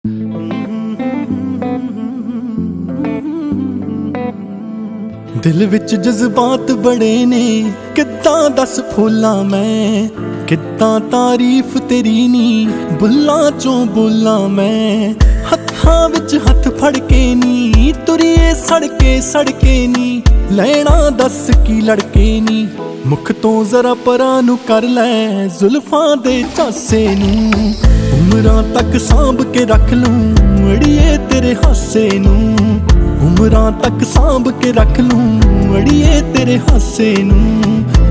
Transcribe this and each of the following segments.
दिल विच जज्बात बड़े ने किद्दां दस फूलां मैं, किद्दां तारीफ तेरी नी बुल्लां चों बोलां मैं। हत्थां विच हत्थ फड़ के नी तुरिए सड़के नी, लैना दस की लड़के नी। मुख तो जरा परां नूं कर लै जुल्फां दे झासे नूं, उमरां तक सांभ के रख लूं अड़िए तेरे हासे नूं। उमरां तक सांभ के रख लूं अड़िए तेरे हासे नूं।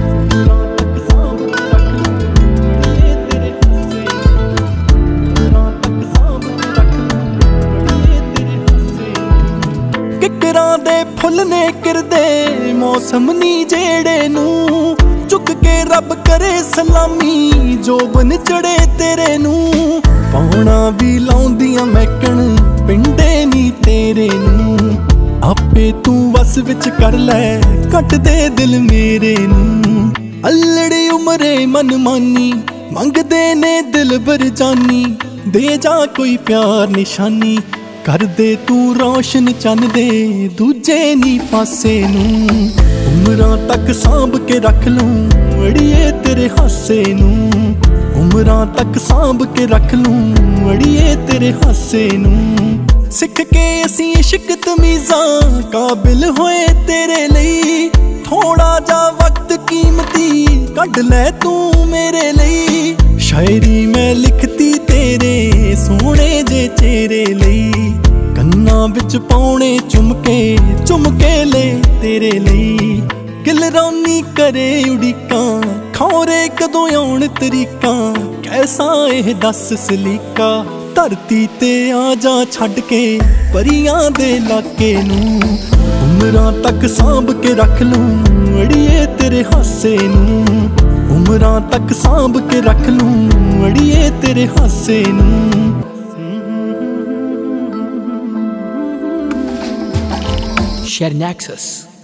किकरां दे फुल ने किरदे मौसम नी जेड़े नूं, चुक के रब करे सलामी जोबन चढ़े तेरे नूं। पौना भी लाउंदियां महकण पिंडे नी तेरे नूं, आपे तू वस विच कर लै कट दे दिल मेरे नूं। अल्लड़ी उमरे मन मानी मंगदे ने दिल बर जानी, दे जा कोई प्यार निशानी। कर दे तू रोशन चन दे दूजे नी पासे नूं। उमरां तक सांभ के रख लूं अड़िए तेरे हासे नूं। उमरां तक सांभ के रख लूं अड़िए तेरे हासे नूं। सिख के असीं इश्क तमीज़ां काबिल होए तेरे लई, थोड़ा जा वक्त कीमती कढ लै तू मेरे लई। शायरी मैं लिखती तेरे सोहणे जे चेहरे लई, कन्नां विच पाउणे चुमके ले तेरे लई। गिलरौनी करे उड़ीकां खौरे कदों आउण तरीकां, कैसा एह दस सलीका। धरती ते आ जा छड्ड के परियां दे लाके नूं, उमरां तक सांभ के रख लूं अड़िए तेरे हासे नूं। उमरां तक सांभ के रख लूं अड़िए तेरे हासे नूं। Share Nexus.